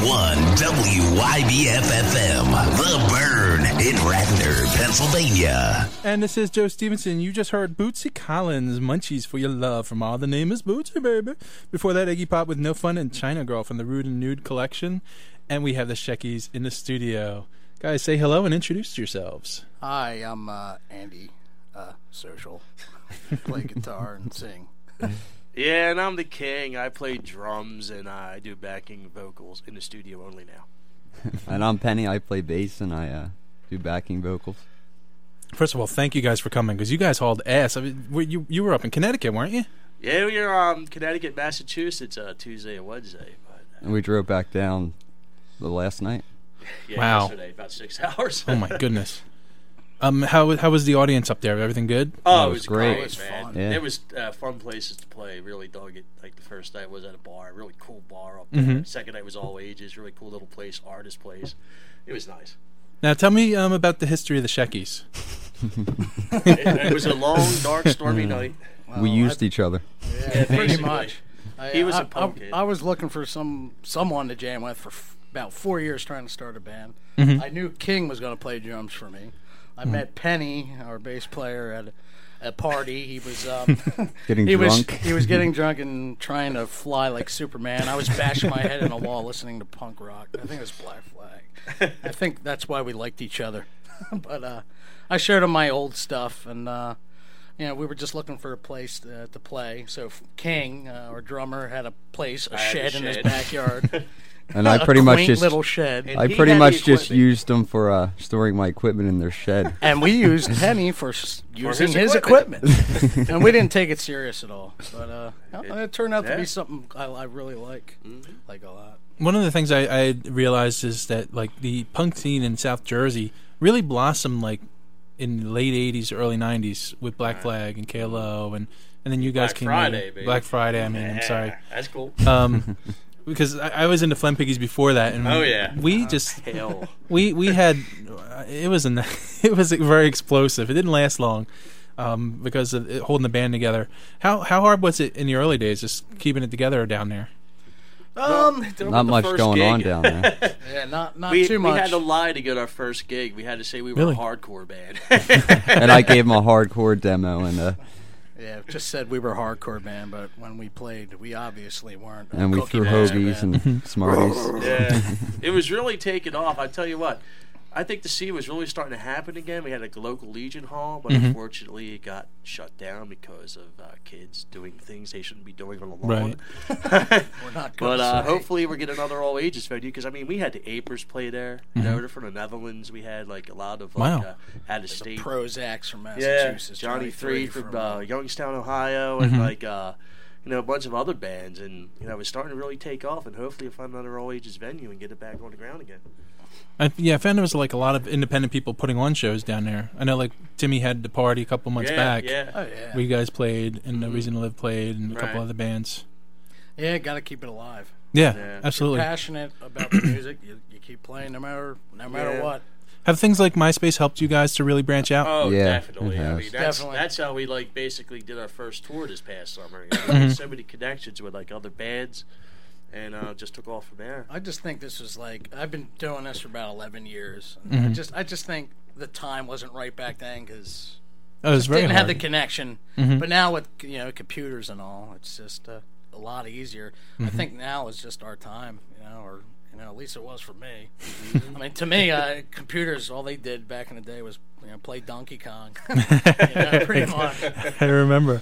WYBF-FM, The Burn in Radnor, Pennsylvania. And this is Joe Stevenson. You just heard Bootsy Collins, Munchies for Your Love from All the Name is Bootsy, baby. Before that, Iggy Pop with No Fun and China Girl from the Rude and Nude collection. And we have the Sheckies in the studio. Guys, say hello and introduce yourselves. Hi, I'm Andy, social. Play guitar and sing. Yeah, and I'm the king. I play drums and I do backing vocals in the studio only now. And I'm Penny. I play bass and I do backing vocals. First of all, thank you guys for coming because you guys hauled ass. I mean, you were up in Connecticut, weren't you? Yeah, we were Connecticut, Massachusetts, Tuesday and Wednesday. But, and we drove back down the last night. Yeah, wow. Yesterday, about 6 hours. Oh my goodness. How was the audience up there? Everything good? Oh, it was great. It was fun. Man. Yeah. It was fun places to play. Really dug it. Like the first night was at a bar, really cool bar up there. Second night was all ages, really cool little place, artist place. It was nice. Now tell me about the history of the Sheckies. It was a long, dark, stormy night. Well, We used each other. Yeah, pretty basically. much. He was a punk kid. I was looking for someone to jam with for about 4 years trying to start a band. I knew King was going to play drums for me. I met Penny, our bass player, at a party. He was Getting drunk. He was getting drunk and trying to fly like Superman. I was bashing my head in a wall listening to punk rock. I think it was Black Flag. I think that's why we liked each other. But I showed him my old stuff, and we were just looking for a place to play. So King, our drummer, had a place, a shed in his backyard. And I pretty much just little shed. I pretty much just used them for storing my equipment in their shed. And we used Penny for using his equipment. And we didn't take it serious at all. But it turned out to be something I really like a lot. One of the things I realized is that like the punk scene in South Jersey really blossomed like in the late 80s, early 90s with Black Flag and KLO and then you guys Black came Friday, in. baby. Black Friday, I mean, I'm sorry. That's cool. Because I was into Phlegm Piggies before that, and we just hell. we had it was very explosive. It didn't last long because of holding the band together. How hard was it in the early days, just keeping it together down there? Not much going on down there. Yeah, not We too much. had to lie to get our first gig. We had to say we were Really? a hardcore band. And I gave them a hardcore demo, and Yeah, just said we were a hardcore band, but when we played, we obviously weren't. we threw hoagies and Smarties. Yeah, it was really taking off. I tell you what, I think the scene was really starting to happen again. We had a local Legion Hall, but unfortunately it got shut down because of kids doing things they shouldn't be doing on the lawn. We're not good. But hopefully we'll get another all ages venue because I mean we had the Apers play there. You know, they're from the Netherlands. We had like a lot of like out of state. Prozacs from Yeah, Massachusetts. Johnny Three from Youngstown, Ohio, and like a bunch of other bands, and it's starting to really take off. And hopefully, we'll find another all ages venue and get it back on the ground again. I found there was like a lot of independent people putting on shows down there. I know like Timmy had the party a couple months back. Yeah. Oh yeah. Where you guys played, and No Reason to Live played, and a couple Right. other bands. Yeah, got to keep it alive. Yeah, Yeah. absolutely. If you're passionate about the music, you keep playing no matter Yeah. what. Have things like MySpace helped you guys to really branch out? Oh, Yeah, definitely. it I has. mean, Definitely. that's how we like basically did our first tour this past summer. We had so many connections with like other bands, and just took off from there. I just think this was like I've been doing this for about 11 years. And I just think the time wasn't right back then because Oh, it was very didn't hard. have the connection. But now with computers and all, it's just a lot easier. I think now is just our time, or at least it was for me. I mean, to me, computers, all they did back in the day was play Donkey Kong. Pretty much. I remember.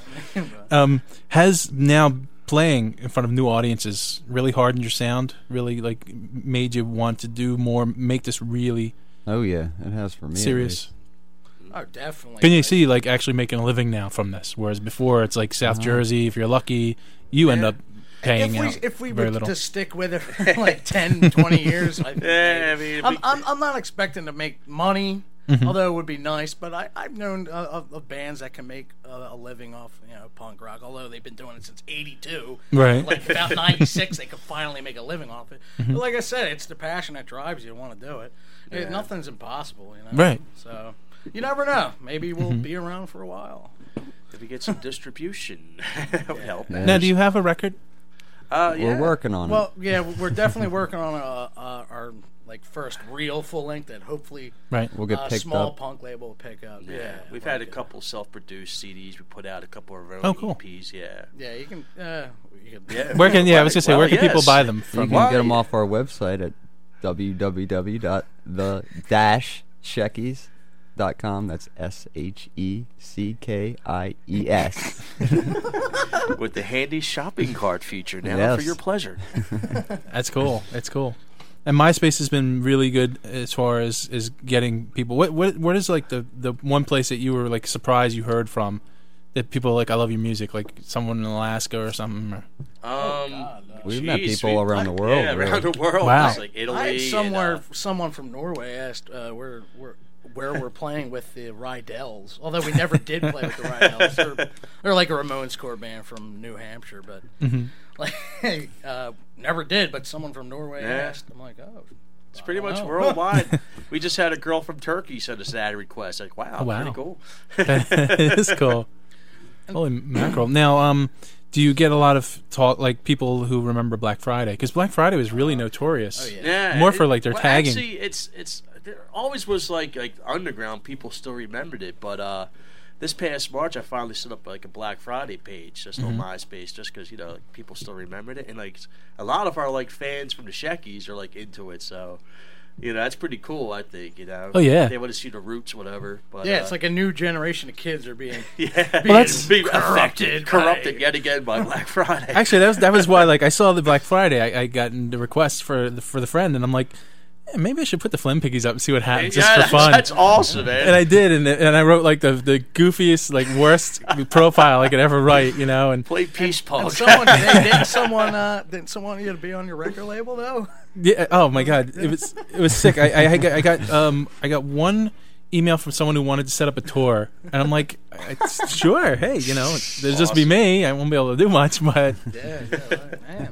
Has now playing in front of new audiences really hardened your sound? Really like made you want to do more? Make this really Oh yeah, it has for me. at serious? Oh, definitely. Can you see like actually making a living now from this? Whereas before it's like South Jersey. If you're lucky, you end up paying out If we very were little. to stick with it for like 10, 20 years, I think Yeah, maybe. I mean, I'm not expecting to make money, although it would be nice. But I've known of bands that can make a living off punk rock. Although they've been doing it since '82, Right. Like about '96, they could finally make a living off it. But like I said, it's the passion that drives you to want to do it. Nothing's impossible, Right. So you never know. Maybe we'll be around for a while. if we get some distribution, that would help. Yeah. Now, do you have a record? We're working on Well, yeah, we're definitely working on our like first real full length that hopefully Right. We'll get picked small up. punk label will pick up. Yeah, we've had a couple self-produced CDs. We put out a couple of our own Oh, cool. EPs. Yeah. Yeah, you can. Yeah. Where can I was gonna say Well, where can people yes. buy them You from? can get them off our website at www.the-sheckies.com. That's SHECKIES. With the handy shopping cart feature now Yes. for your pleasure. That's cool. It's cool. And MySpace has been really good as far as getting people. What is like the one place that you were like surprised you heard from that people are like, I love your music, like someone in Alaska or something? Or... We've met people around the world. Yeah, really. around the world. Wow. It's like Italy. I had and, someone from Norway asked where we're playing with the Rydells. Although we never did play with the Rydells. They're like a Ramones core band from New Hampshire, but like never did. But someone from Norway asked. I'm like, oh. It's pretty much worldwide. We just had a girl from Turkey send us that request. Like, wow, Oh, wow. pretty cool. It is cool. Holy mackerel! Now, do you get a lot of talk like people who remember Black Friday? Because Black Friday was really notorious. Oh, yeah. Yeah, More for like their tagging. Actually, it's there always was like underground. People still remembered it, but this past March, I finally set up like a Black Friday page just on MySpace, just because like, people still remembered it, and like a lot of our like fans from the Sheckies are like into it, so. That's pretty cool, I think, Oh, yeah. They want to see the roots, whatever. But, Yeah, it's like a new generation of kids are being being corrupted yet again by Black Friday. Actually, that was why like I saw the Black Friday. I got the request for the friend, and I'm like, maybe I should put the Flim Piggies up and see what happens just for fun. That's awesome, man. And I did, and I wrote like the goofiest, like worst profile I could ever write, and Play Peace Punk. didn't someone you to be on your record label though? yeah. Oh my God, it was sick. I got one email from someone who wanted to set up a tour, and I'm like, sure, hey, there'll just be me. I won't be able to do much, but Yeah, right, man.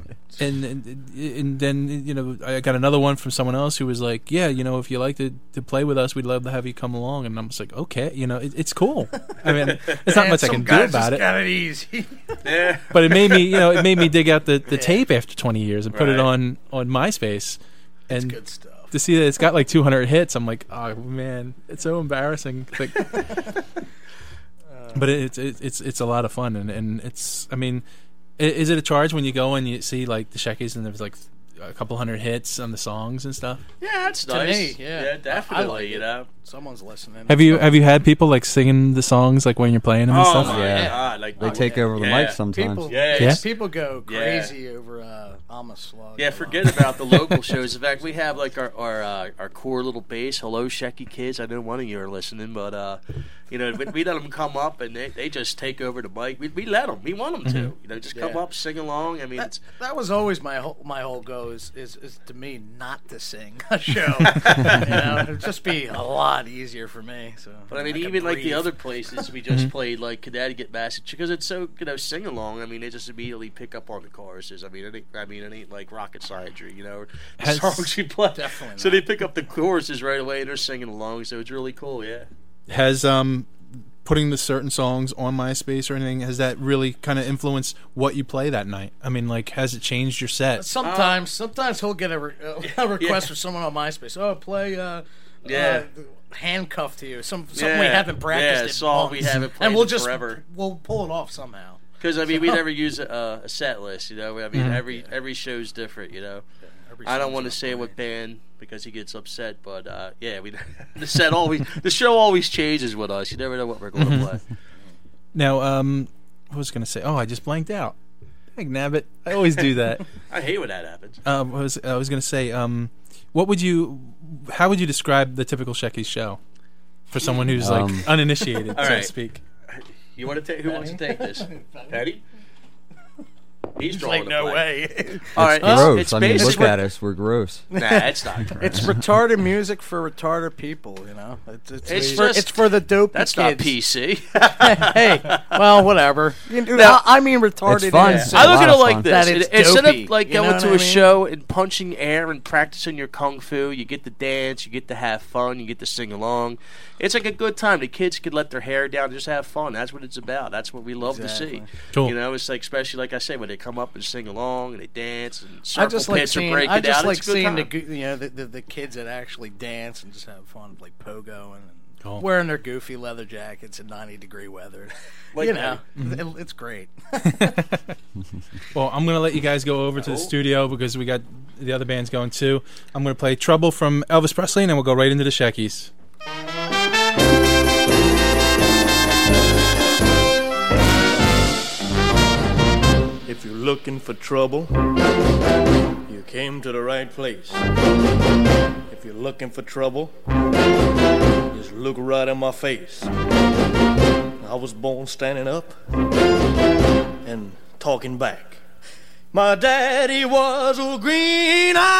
and then I got another one from someone else who was like, yeah, if you like to play with us, we'd love to have you come along. And I'm just like, okay, it's cool. I mean, it's not much I can do about it. Got it easy. Yeah. But it made me dig out the tape after 20 years and put it on MySpace. And Good stuff. to see that it's got like 200 hits, I'm like, oh man, it's so embarrassing. Like, but it's a lot of fun, and it's, I mean, is it a charge when you go and you see like the Sheckies and there's like a couple hundred hits on the songs and stuff? Yeah, that's To nice. me, yeah. Definitely. I like it. Someone's listening. Have you had people like singing the songs like when you're playing them and Oh stuff? my Yeah. God! Like They take over the mic sometimes. People, Yeah. people go crazy over I'm a Slug. Yeah, forget about the local shows. In fact, we have like our core little base. Hello, Shecky kids. I know one of you are listening, but we let them come up and they just take over the mic. We let them. We want them to. Just come up, sing along. I mean, That was always my whole goal is to me not to sing a show. It'd just be a lot easier for me. So, but I mean, can even like the breathe. other places we just played, like Connecticut, Massachusetts, because it's so sing along. I mean, they just immediately pick up on the choruses. I mean, it ain't like rocket science, the Has- songs you play. Definitely So not. they pick up the choruses right away and they're singing along. So it's really cool. Yeah. Has putting the certain songs on MySpace or anything, has that really kind of influenced what you play that night? I mean, like, has it changed your set? Sometimes he'll get a request from someone on MySpace. Oh, play Handcuffed to You. Something we haven't practiced. Yeah, in song we months. haven't played and we'll in just forever. we'll pull it off somehow. Because I mean, we never use a set list. I mean, every show's different. Every I don't song's want to up say there. what band because he gets upset, but the show always changes with us. You never know what we're going to play. Now, I was going to say, I just blanked out. Dang nabbit. I always do that. I hate when that happens. I was going to say, how would you describe the typical Sheckies show for someone who's like uninitiated, so to right. speak? You want to take? Who wants to take this? Patty. He's He's drawing like, the no play. way. All right, Gross. it's I mean, look basically. at us. We're gross. Nah, it's not. Gross. It's retarded music for retarded people. It's for the dope That's kids. not PC. Hey, well, whatever. I mean retarded. It's fun. in- It's I look lot at it of like fun. this: That it's instead dopey, of like you know going what to I a mean? show and punching air and practicing your kung fu, you get to dance, you get to have fun, you get to sing along. It's like a good time. The kids could let their hair down, and just have fun. That's what it's about. That's what we love to see. Exactly. Cool. It's like, especially like I say, when they come up and sing along, and they dance, and I circle just like pits are seeing. breaking I just down. like It's a good seeing time. the kids that actually dance and just have fun, like pogo and Cool. wearing their goofy leather jackets in 90-degree weather. Like you know, Mm-hmm. it's great. Well, I'm going to let you guys go over to the studio because we got the other bands going too. I'm going to play Trouble from Elvis Presley, and then we'll go right into the Sheckies. If you're looking for trouble, you came to the right place. If you're looking for trouble, just look right in my face. I was born standing up and talking back. My daddy was a green-eyed